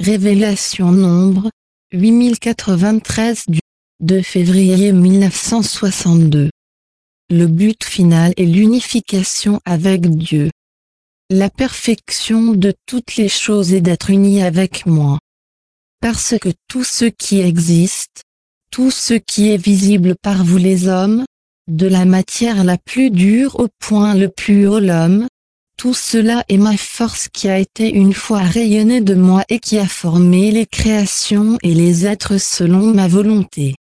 Révélation nombre 8093 du 2 février 1962. Le but final est l'unification avec Dieu. La perfection de toutes les choses est d'être uni avec moi. Parce que tout ce qui existe, tout ce qui est visible par vous les hommes, de la matière la plus dure au point le plus haut l'homme, tout cela est ma force qui a été une fois rayonnée de moi et qui a formé les créations et les êtres selon ma volonté.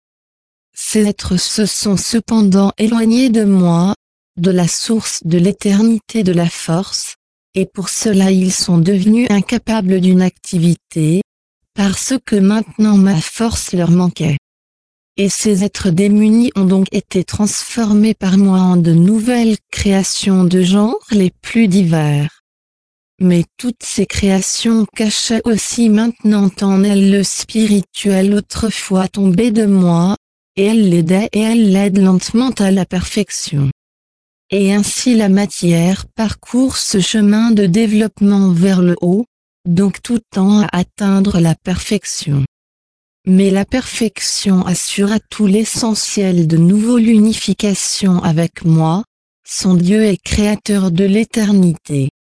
Ces êtres se sont cependant éloignés de moi, de la source de l'éternité de la force, et pour cela ils sont devenus incapables d'une activité, parce que maintenant ma force leur manquait. Et ces êtres démunis ont donc été transformés par moi en de nouvelles créations de genres les plus divers. Mais toutes ces créations cachaient aussi maintenant en elles le spirituel autrefois tombé de moi, et elles l'aidaient et elles l'aident lentement à la perfection. Et ainsi la matière parcourt ce chemin de développement vers le haut, donc tout tend à atteindre la perfection. Mais la perfection assure à tout l'essentiel de nouveau l'unification avec moi, son Dieu et créateur de l'éternité.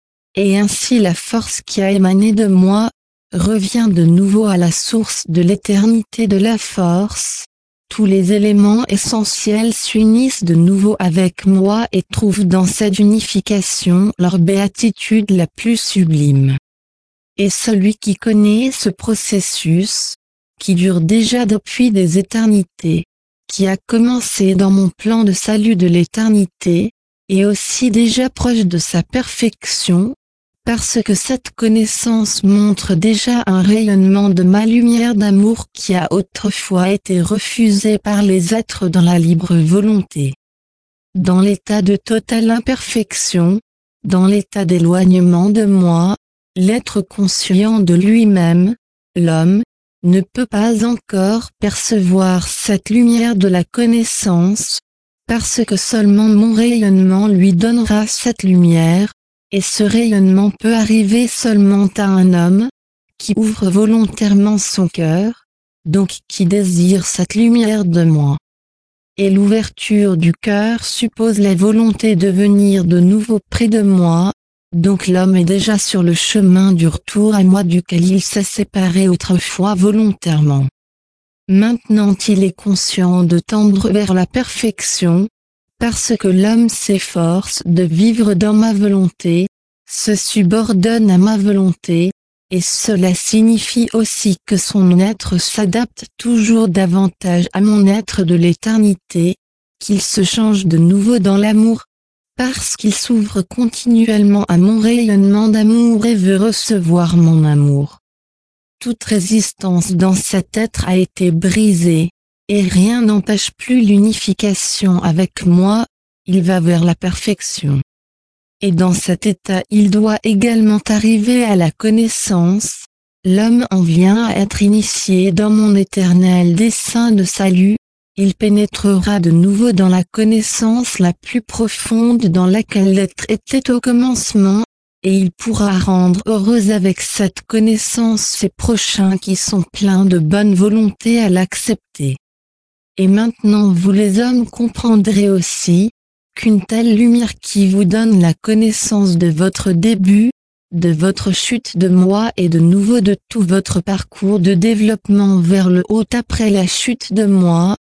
Et ainsi la force qui a émané de moi, revient de nouveau à la source de l'éternité de la force. Tous les éléments essentiels s'unissent de nouveau avec moi et trouvent dans cette unification leur béatitude la plus sublime. Et celui qui connaît ce processus, qui dure déjà depuis des éternités, qui a commencé dans mon plan de salut de l'éternité, est aussi déjà proche de sa perfection, parce que cette connaissance montre déjà un rayonnement de ma lumière d'amour qui a autrefois été refusée par les êtres dans la libre volonté. Dans l'état de totale imperfection, dans l'état d'éloignement de moi, l'être conscient de lui-même, l'homme, ne peut pas encore percevoir cette lumière de la connaissance, parce que seulement mon rayonnement lui donnera cette lumière, et ce rayonnement peut arriver seulement à un homme, qui ouvre volontairement son cœur, donc qui désire cette lumière de moi. Et l'ouverture du cœur suppose la volonté de venir de nouveau près de moi, donc l'homme est déjà sur le chemin du retour à moi duquel il s'est séparé autrefois volontairement. Maintenant il est conscient de tendre vers la perfection, parce que l'homme s'efforce de vivre dans ma volonté, se subordonne à ma volonté, et cela signifie aussi que son être s'adapte toujours davantage à mon être de l'éternité, qu'il se change de nouveau dans l'amour, parce qu'il s'ouvre continuellement à mon rayonnement d'amour et veut recevoir mon amour. Toute résistance dans cet être a été brisée, et rien n'empêche plus l'unification avec moi, il va vers la perfection. Et dans cet état il doit également arriver à la connaissance, l'homme en vient à être initié dans mon éternel dessein de salut, il pénétrera de nouveau dans la connaissance la plus profonde dans laquelle l'être était au commencement, et il pourra rendre heureux avec cette connaissance ses prochains qui sont pleins de bonne volonté à l'accepter. Et maintenant vous les hommes comprendrez aussi, qu'une telle lumière qui vous donne la connaissance de votre début, de votre chute de moi et de nouveau de tout votre parcours de développement vers le haut après la chute de moi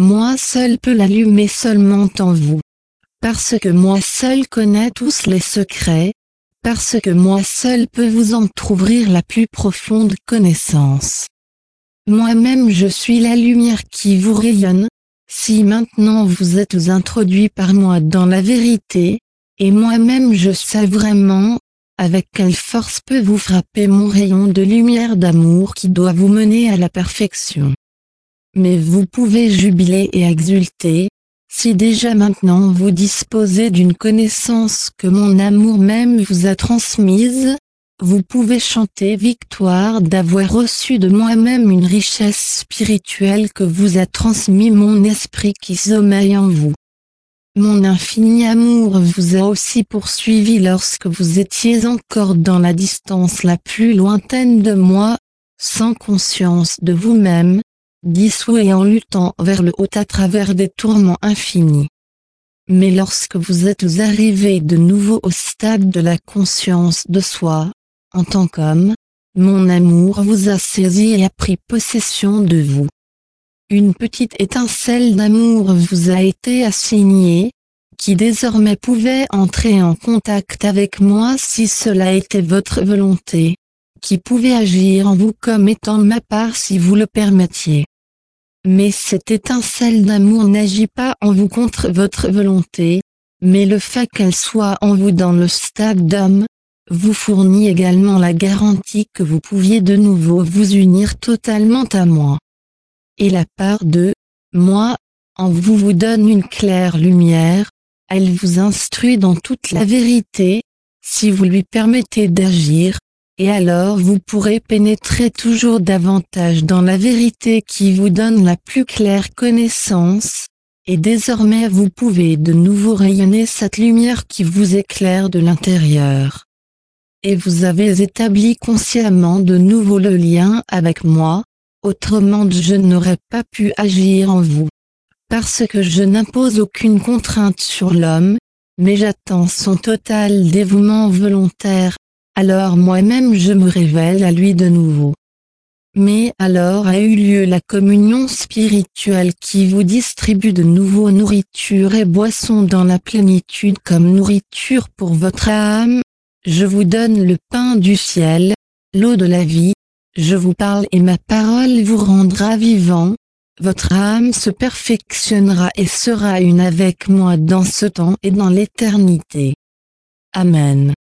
seul peux l'allumer seulement en vous. Parce que moi seul connais tous les secrets, parce que moi seul peux vous entr'ouvrir la plus profonde connaissance. Moi-même je suis la lumière qui vous rayonne, si maintenant vous êtes introduit par moi dans la vérité, et moi-même je sais vraiment, avec quelle force peut vous frapper mon rayon de lumière d'amour qui doit vous mener à la perfection. Mais vous pouvez jubiler et exulter, si déjà maintenant vous disposez d'une connaissance que mon amour même vous a transmise, vous pouvez chanter victoire d'avoir reçu de moi-même une richesse spirituelle que vous a transmis mon esprit qui sommeille en vous. Mon infini amour vous a aussi poursuivi lorsque vous étiez encore dans la distance la plus lointaine de moi, sans conscience de vous-même, dissous et en luttant vers le haut à travers des tourments infinis. Mais lorsque vous êtes arrivé de nouveau au stade de la conscience de soi, en tant qu'homme, mon amour vous a saisi et a pris possession de vous. Une petite étincelle d'amour vous a été assignée, qui désormais pouvait entrer en contact avec moi si cela était votre volonté, qui pouvait agir en vous comme étant ma part si vous le permettiez. Mais cette étincelle d'amour n'agit pas en vous contre votre volonté, mais le fait qu'elle soit en vous dans le stade d'homme, vous fournit également la garantie que vous pouviez de nouveau vous unir totalement à moi. Et la part de moi en vous donne une claire lumière, elle vous instruit dans toute la vérité, si vous lui permettez d'agir, et alors vous pourrez pénétrer toujours davantage dans la vérité qui vous donne la plus claire connaissance, et désormais vous pouvez de nouveau rayonner cette lumière qui vous éclaire de l'intérieur. Et vous avez établi consciemment de nouveau le lien avec moi, autrement je n'aurais pas pu agir en vous. Parce que je n'impose aucune contrainte sur l'homme, mais j'attends son total dévouement volontaire, alors moi-même je me révèle à lui de nouveau. Mais alors a eu lieu la communion spirituelle qui vous distribue de nouveau nourriture et boisson dans la plénitude comme nourriture pour votre âme. Je vous donne le pain du ciel, l'eau de la vie, je vous parle et ma parole vous rendra vivant. Votre âme se perfectionnera et sera une avec moi dans ce temps et dans l'éternité. Amen.